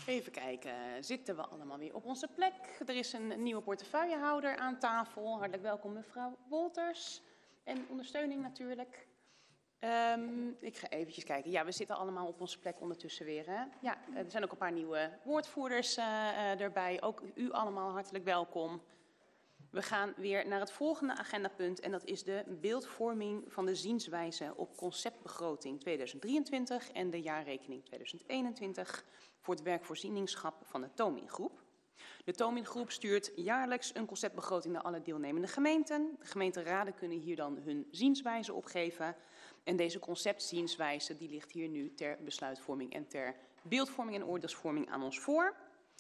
Even kijken, zitten we allemaal weer op onze plek? Er is een nieuwe portefeuillehouder aan tafel. Hartelijk welkom mevrouw Wolters. En ondersteuning natuurlijk. Ik ga eventjes kijken. Ja, we zitten allemaal op onze plek ondertussen weer. Hè? Ja, er zijn ook een paar nieuwe woordvoerders erbij. Ook u allemaal hartelijk welkom. We gaan weer naar het volgende agendapunt en dat is de beeldvorming van de zienswijze op conceptbegroting 2023 en de jaarrekening 2021 voor het werkvoorzieningschap van de Tomin-groep. De Tomin-groep stuurt jaarlijks een conceptbegroting naar alle deelnemende gemeenten. De gemeenteraden kunnen hier dan hun zienswijze opgeven. En deze conceptzienswijze die ligt hier nu ter besluitvorming en ter beeldvorming en oordeelsvorming aan ons voor.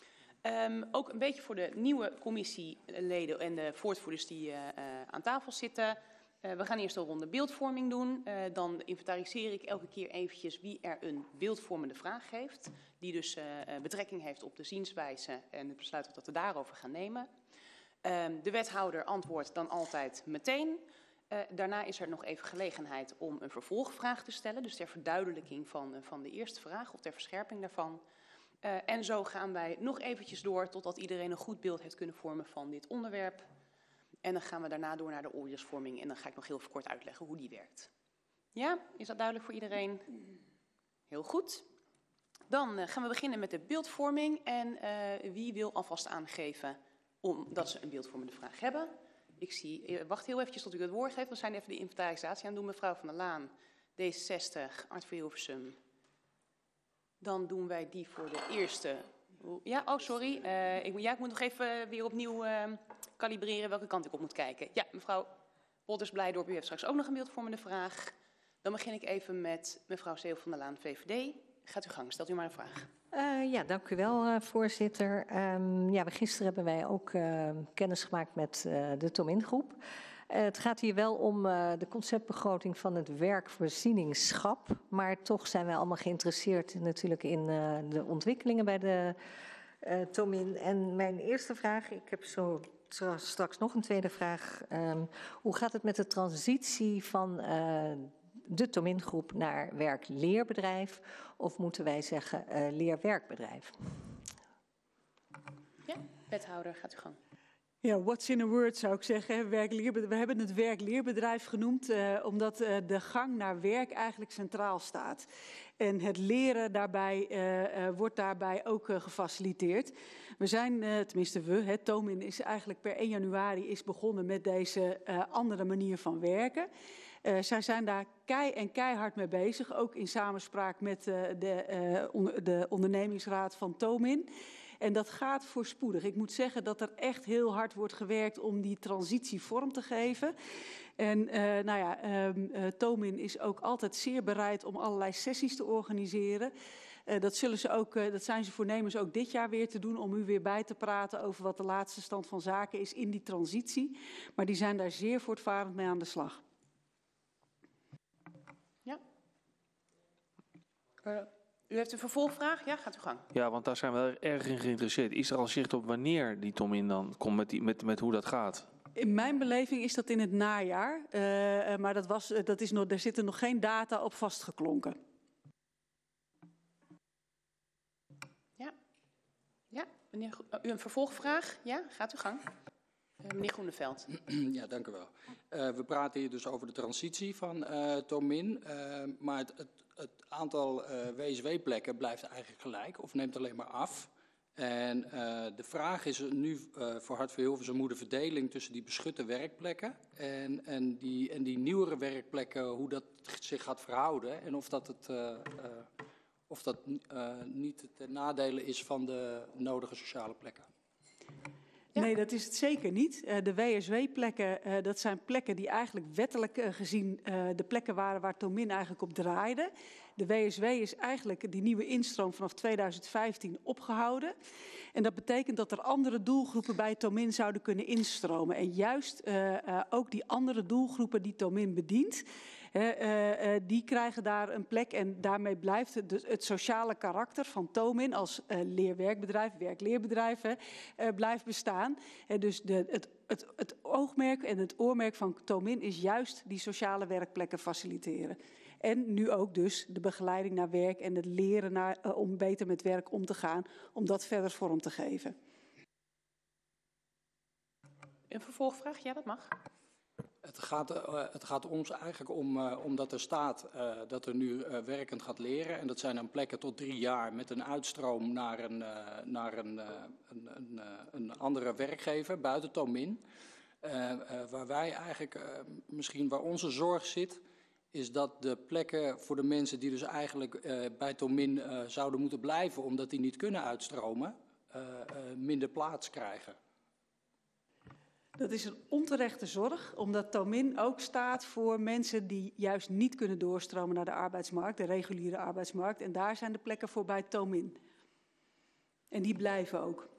Ook een beetje voor de nieuwe commissieleden en de voortvoerders die aan tafel zitten. We gaan eerst een ronde beeldvorming doen. Dan inventariseer ik elke keer eventjes wie er een beeldvormende vraag heeft. Die dus betrekking heeft op de zienswijze en het besluit dat we daarover gaan nemen. De wethouder antwoordt dan altijd meteen. Daarna is er nog even gelegenheid om een vervolgvraag te stellen. Dus ter verduidelijking van de eerste vraag of ter verscherping daarvan. En zo gaan wij nog eventjes door totdat iedereen een goed beeld heeft kunnen vormen van dit onderwerp. En dan gaan we daarna door naar de oordeelsvorming en dan ga ik nog heel even kort uitleggen hoe die werkt. Ja, is dat duidelijk voor iedereen? Heel goed. Dan gaan we beginnen met de beeldvorming en wie wil alvast aangeven omdat ze een beeldvormende vraag hebben. Ik zie, wacht heel eventjes tot u het woord geeft. We zijn even de inventarisatie aan het doen. Mevrouw van der Laan, D66, Art van Hilversum. Dan doen wij die voor de eerste. Ja, oh sorry. Ik moet nog even weer opnieuw kalibreren welke kant ik op moet kijken. Ja, mevrouw Wolters-Blijdorp, u heeft straks ook nog een beeldvormende vraag. Dan begin ik even met mevrouw Zeeuw van der Laan, VVD. Gaat u gang, stelt u maar een vraag. Ja, dank u wel, voorzitter. Gisteren hebben wij ook kennis gemaakt met de Tomin-groep. Het gaat hier wel om de conceptbegroting van het werkvoorzieningschap. Maar toch zijn wij allemaal geïnteresseerd natuurlijk in de ontwikkelingen bij de Tomin. En mijn eerste vraag, ik heb zo straks nog een tweede vraag. Hoe gaat het met de transitie van de Tomin-groep naar werk-leerbedrijf? Of moeten wij zeggen leer-werkbedrijf? Ja, wethouder, gaat u gang. Ja, what's in a word zou ik zeggen. We hebben het werk-leerbedrijf genoemd omdat de gang naar werk eigenlijk centraal staat. En het leren daarbij wordt daarbij ook gefaciliteerd. We zijn, tenminste we, Tomin is eigenlijk per 1 januari is begonnen met deze andere manier van werken. Zij zijn daar keihard mee bezig, ook in samenspraak met de ondernemingsraad van Tomin. En dat gaat voorspoedig. Ik moet zeggen dat er echt heel hard wordt gewerkt om die transitie vorm te geven. En Tomin is ook altijd zeer bereid om allerlei sessies te organiseren. Dat zijn ze voornemens ook dit jaar weer te doen om u weer bij te praten over wat de laatste stand van zaken is in die transitie. Maar die zijn daar zeer voortvarend mee aan de slag. Ja. U heeft een vervolgvraag? Ja, gaat u gang. Ja, want daar zijn we erg in geïnteresseerd. Is er al zicht op wanneer die Tomin dan komt met hoe dat gaat? In mijn beleving is dat in het najaar, maar er zitten nog geen data op vastgeklonken. Ja, meneer, u een vervolgvraag? Ja, gaat u gang. Meneer Groeneveld. Ja, dank u wel. We praten hier dus over de transitie van Tomin, maar het aantal WSW-plekken blijft eigenlijk gelijk of neemt alleen maar af. En de vraag is nu voor Hart van Hilversum hoe de verdeling tussen die beschutte werkplekken en die nieuwere werkplekken, hoe dat zich gaat verhouden en of dat niet ten nadele is van de nodige sociale plekken. Ja. Nee, dat is het zeker niet. De WSW-plekken, dat zijn plekken die eigenlijk wettelijk gezien de plekken waren waar Tomin eigenlijk op draaide. De WSW is eigenlijk die nieuwe instroom vanaf 2015 opgehouden. En dat betekent dat er andere doelgroepen bij Tomin zouden kunnen instromen. En juist ook die andere doelgroepen die Tomin bedient, die krijgen daar een plek en daarmee blijft het sociale karakter van Tomin als leerwerkbedrijf, werkleerbedrijf, blijft bestaan. Dus het oogmerk en het oormerk van Tomin is juist die sociale werkplekken faciliteren. En nu ook dus de begeleiding naar werk en het leren om beter met werk om te gaan, om dat verder vorm te geven. Een vervolgvraag? Ja, dat mag. Het gaat ons eigenlijk om dat er staat dat er nu werkend gaat leren. En dat zijn dan plekken tot 3 jaar met een uitstroom naar een andere werkgever buiten TOMIN. Waar wij eigenlijk waar onze zorg zit, is dat de plekken voor de mensen die dus eigenlijk bij TOMIN zouden moeten blijven, omdat die niet kunnen uitstromen, minder plaats krijgen. Dat is een onterechte zorg, omdat TOMIN ook staat voor mensen die juist niet kunnen doorstromen naar de arbeidsmarkt, de reguliere arbeidsmarkt. En daar zijn de plekken voor bij TOMIN. En die blijven ook.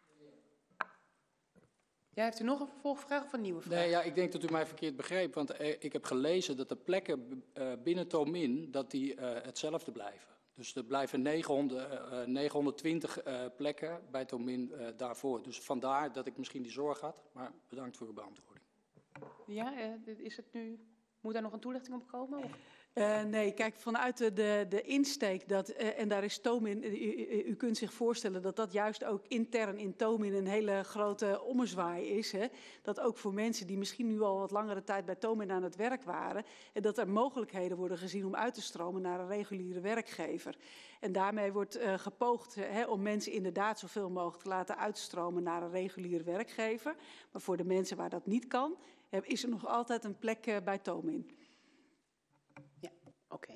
Ja, heeft u nog een vervolgvraag of een nieuwe vraag? Nee, ja, ik denk dat u mij verkeerd begreep, want ik heb gelezen dat de plekken binnen TOMIN dat die hetzelfde blijven. Dus er blijven 920 plekken bij TOMIN daarvoor. Dus vandaar dat ik misschien die zorg had, maar bedankt voor uw beantwoording. Ja, is het nu, moet daar nog een toelichting op komen? Of? Nee, kijk, vanuit de insteek, en daar is TOMIN, u kunt zich voorstellen dat dat juist ook intern in TOMIN een hele grote ommezwaai is. Hè? Dat ook voor mensen die misschien nu al wat langere tijd bij TOMIN aan het werk waren, en dat er mogelijkheden worden gezien om uit te stromen naar een reguliere werkgever. En daarmee wordt gepoogd om mensen inderdaad zoveel mogelijk te laten uitstromen naar een reguliere werkgever. Maar voor de mensen waar dat niet kan, is er nog altijd een plek bij TOMIN. Oké.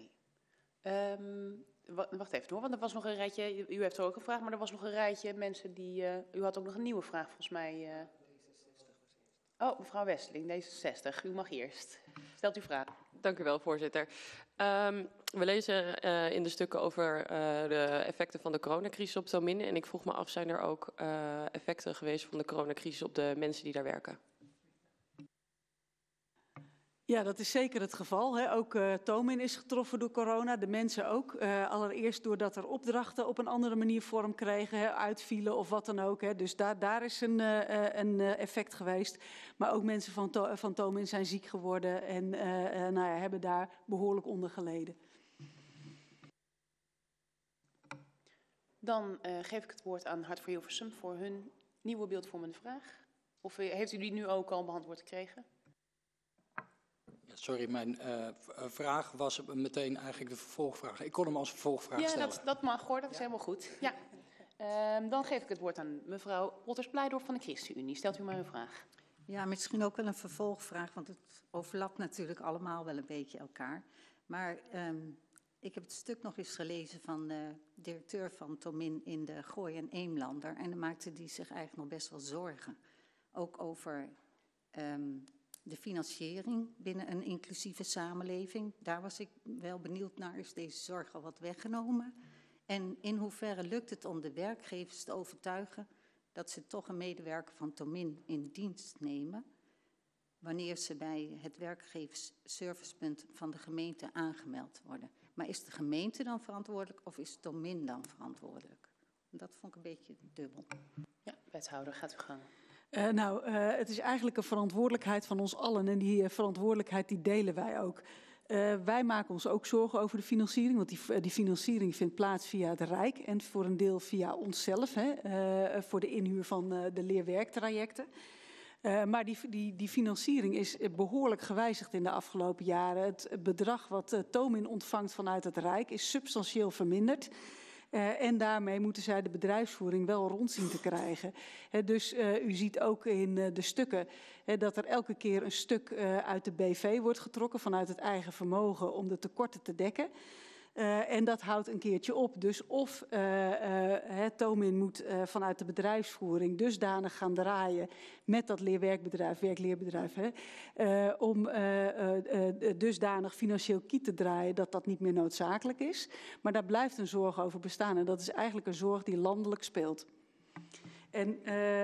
Wacht even hoor, want er was nog een rijtje, u heeft er ook gevraagd, maar er was nog een rijtje mensen die, u had ook nog een nieuwe vraag volgens mij. Oh, mevrouw Westeling, D66, u mag eerst. Stelt uw vraag. Dank u wel, voorzitter. We lezen in de stukken over de effecten van de coronacrisis op TOMIN. En ik vroeg me af, zijn er ook effecten geweest van de coronacrisis op de mensen die daar werken? Ja, dat is zeker het geval. Hè. Ook TOMIN is getroffen door corona, de mensen ook. Allereerst doordat er opdrachten op een andere manier vorm kregen, hè, uitvielen of wat dan ook. Hè. Dus daar is een effect geweest. Maar ook mensen van TOMIN zijn ziek geworden en hebben daar behoorlijk onder geleden. Dan geef ik het woord aan Hart voor Hilversum voor hun nieuwe beeldvormende vraag. Of heeft u die nu ook al beantwoord gekregen? Sorry, mijn vraag was meteen eigenlijk de vervolgvraag. Ik kon hem als vervolgvraag stellen. Ja, dat mag hoor, dat is helemaal goed. Ja. Dan geef ik het woord aan mevrouw Wolters-Blijdorf van de ChristenUnie. Stelt u maar een vraag. Ja, misschien ook wel een vervolgvraag, want het overlapt natuurlijk allemaal wel een beetje elkaar. Maar ik heb het stuk nog eens gelezen van de directeur van TOMIN in de Gooi en Eemlander. En dan maakte die zich eigenlijk nog best wel zorgen. Ook over de financiering binnen een inclusieve samenleving. Daar was ik wel benieuwd naar. Is deze zorg al wat weggenomen? En in hoeverre lukt het om de werkgevers te overtuigen dat ze toch een medewerker van TOMIN in dienst nemen, wanneer ze bij het werkgeversservicepunt van de gemeente aangemeld worden? Maar is de gemeente dan verantwoordelijk of is TOMIN dan verantwoordelijk? Dat vond ik een beetje dubbel. Ja, wethouder, gaat u gang. Het is eigenlijk een verantwoordelijkheid van ons allen en die verantwoordelijkheid die delen wij ook. Wij maken ons ook zorgen over de financiering, want die financiering vindt plaats via het Rijk en voor een deel via onszelf, voor de inhuur van de leerwerktrajecten. Maar die financiering is behoorlijk gewijzigd in de afgelopen jaren. Het bedrag wat TOMIN ontvangt vanuit het Rijk is substantieel verminderd. En daarmee moeten zij de bedrijfsvoering wel rond zien te krijgen. Dus u ziet ook in de stukken dat er elke keer een stuk uit de BV wordt getrokken vanuit het eigen vermogen om de tekorten te dekken. En dat houdt een keertje op. Dus of TOMIN moet vanuit de bedrijfsvoering dusdanig gaan draaien met dat werkleerbedrijf, om dusdanig financieel kiet te draaien dat dat niet meer noodzakelijk is. Maar daar blijft een zorg over bestaan en dat is eigenlijk een zorg die landelijk speelt. En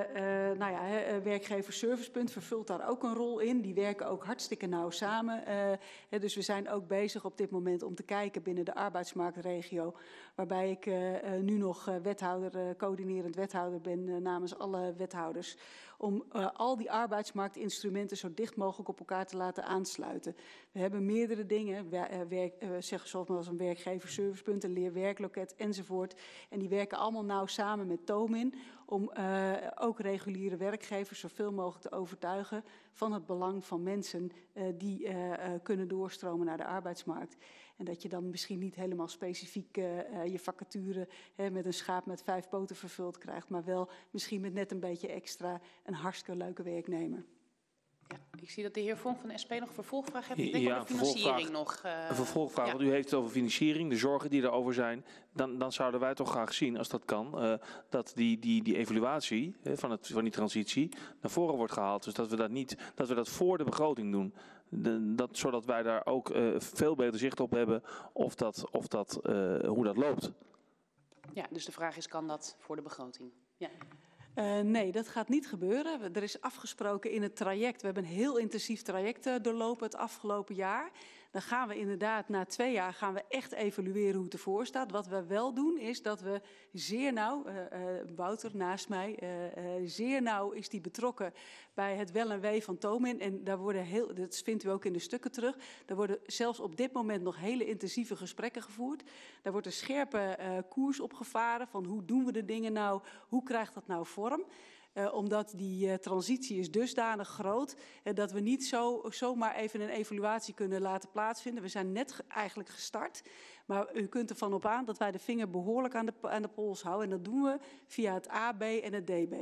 werkgeversservicepunt vervult daar ook een rol in. Die werken ook hartstikke nauw samen. Dus we zijn ook bezig op dit moment om te kijken binnen de arbeidsmarktregio, waarbij ik nu nog coördinerend wethouder ben namens alle wethouders, om al die arbeidsmarktinstrumenten zo dicht mogelijk op elkaar te laten aansluiten. We hebben meerdere dingen, zeggen zoals een werkgeverservicepunt, een leerwerkloket enzovoort. En die werken allemaal nauw samen met TOMIN om ook reguliere werkgevers zoveel mogelijk te overtuigen van het belang van mensen die kunnen doorstromen naar de arbeidsmarkt. En dat je dan misschien niet helemaal specifiek je vacature met een schaap met 5 poten vervuld krijgt, maar wel misschien met net een beetje extra een hartstikke leuke werknemer. Ja, ik zie dat de heer Vonk van de SP nog een vervolgvraag heeft. Ik denk dat de financiering nog... Een vervolgvraag, want u heeft het over financiering, de zorgen die erover zijn. Dan zouden wij toch graag zien, als dat kan, dat die evaluatie van die transitie naar voren wordt gehaald. Dus dat we dat voor de begroting doen. Zodat wij daar ook veel beter zicht op hebben hoe dat loopt. Ja, dus de vraag is, kan dat voor de begroting? Ja. Nee, dat gaat niet gebeuren. Er is afgesproken in het traject. We hebben een heel intensief traject doorlopen het afgelopen jaar. Dan gaan we inderdaad na 2 jaar gaan we echt evalueren hoe het ervoor staat. Wat we wel doen is dat we zeer nauw, Wouter naast mij, zeer nauw is die betrokken bij het wel en wee van TOMIN. En daar worden dat vindt u ook in de stukken terug, daar worden zelfs op dit moment nog hele intensieve gesprekken gevoerd. Daar wordt een scherpe koers op gevaren van hoe doen we de dingen nou, hoe krijgt dat nou vorm. Omdat die transitie is dusdanig groot dat we niet zomaar even een evaluatie kunnen laten plaatsvinden. We zijn net eigenlijk gestart, maar u kunt ervan op aan dat wij de vinger behoorlijk aan de pols houden. En dat doen we via het AB en het DB.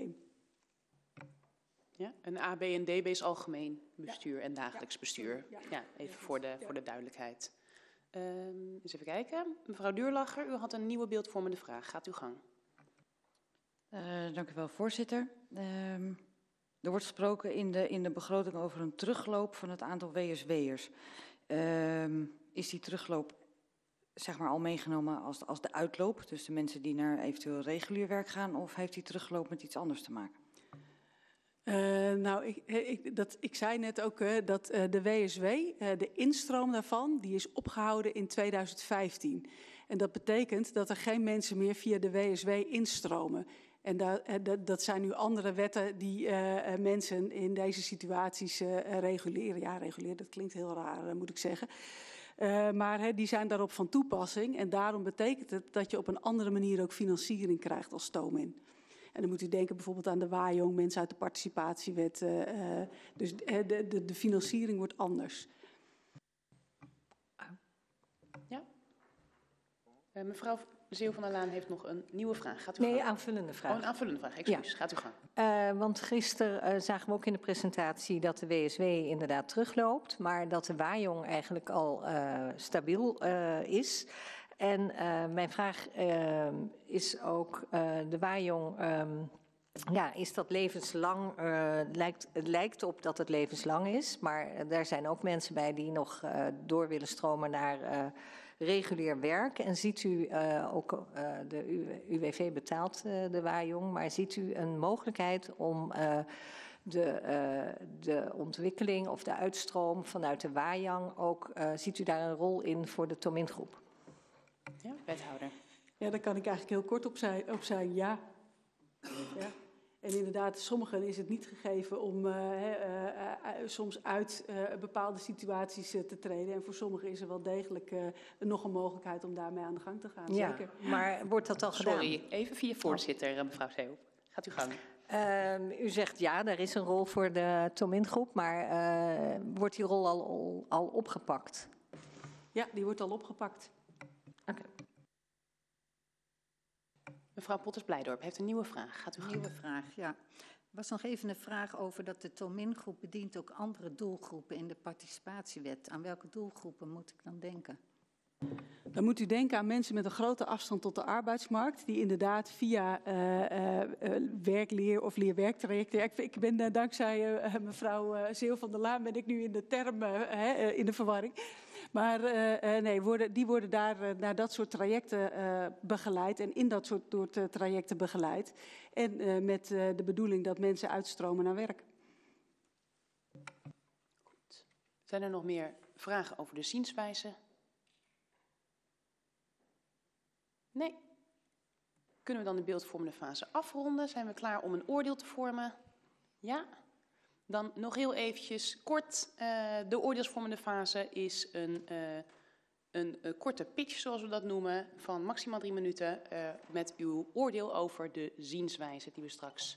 Ja, een AB en DB is algemeen bestuur en dagelijks bestuur. Ja, even voor de duidelijkheid. Eens even kijken. Mevrouw Duurlacher, u had een nieuwe beeldvormende vraag. Gaat uw gang. Dank u wel, voorzitter. Er wordt gesproken in de begroting over een terugloop van het aantal WSW'ers. Is die terugloop zeg maar al meegenomen als de uitloop, dus de mensen die naar eventueel regulier werk gaan, of heeft die terugloop met iets anders te maken? Ik zei net ook dat de WSW, de instroom daarvan, die is opgehouden in 2015. En dat betekent dat er geen mensen meer via de WSW instromen. En dat zijn nu andere wetten die mensen in deze situaties reguleren. Ja, reguleren, dat klinkt heel raar, moet ik zeggen. Maar die zijn daarop van toepassing. En daarom betekent het dat je op een andere manier ook financiering krijgt als TOMIN. En dan moet u denken bijvoorbeeld aan de WAJONG, mensen uit de participatiewet. Dus de financiering wordt anders. Ja. Mevrouw Zeeuw van der Laan heeft nog een nieuwe vraag. Gaat u gang? Aanvullende vraag. Oh, een aanvullende vraag. Excuus. Ja. Gaat u gang. Want gisteren zagen we ook in de presentatie dat de WSW inderdaad terugloopt, maar dat de WAJONG eigenlijk al stabiel is. En mijn vraag is ook, de WAJONG, is dat levenslang? Het lijkt op dat het levenslang is, maar daar zijn ook mensen bij die nog door willen stromen naar regulier werk. En ziet u ook, de UWV betaalt de WAJONG, maar ziet u een mogelijkheid om de ontwikkeling of de uitstroom vanuit de WAJONG ook, ziet u daar een rol in voor de TOMIN-groep? Ja, wethouder. Ja, daar kan ik eigenlijk heel kort op zijn ja. En inderdaad, sommigen is het niet gegeven om soms uit bepaalde situaties te treden. En voor sommigen is er wel degelijk nog een mogelijkheid om daarmee aan de gang te gaan. Ja, zeker. maar wordt dat al gedaan? Sorry, even via voorzitter, mevrouw Zeeuw. Gaat u gang. U zegt ja, er is een rol voor de TOMIN-groep, maar wordt die rol al opgepakt? Ja, die wordt al opgepakt. Okay. Mevrouw Potters-Blijdorp heeft een nieuwe vraag. Gaat u gang. Nieuwe vraag, ja. Er was nog even een vraag over dat de TOMIN-groep bedient ook andere doelgroepen in de participatiewet. Aan welke doelgroepen moet ik dan denken? Dan moet u denken aan mensen met een grote afstand tot de arbeidsmarkt, die inderdaad via werkleer of leerwerktrajecten. Ik ben dankzij mevrouw Zeeuw van der Laan ben ik nu in de term in de verwarring. Maar die worden daar naar dat soort trajecten begeleid en in dat soort trajecten begeleid. En met de bedoeling dat mensen uitstromen naar werk. Goed. Zijn er nog meer vragen over de zienswijze? Nee. Kunnen we dan de beeldvormende fase afronden? Zijn we klaar om een oordeel te vormen? Ja, dan nog heel eventjes kort. De oordeelsvormende fase is een korte pitch, zoals we dat noemen, van maximaal 3 minuten met uw oordeel over de zienswijze die we straks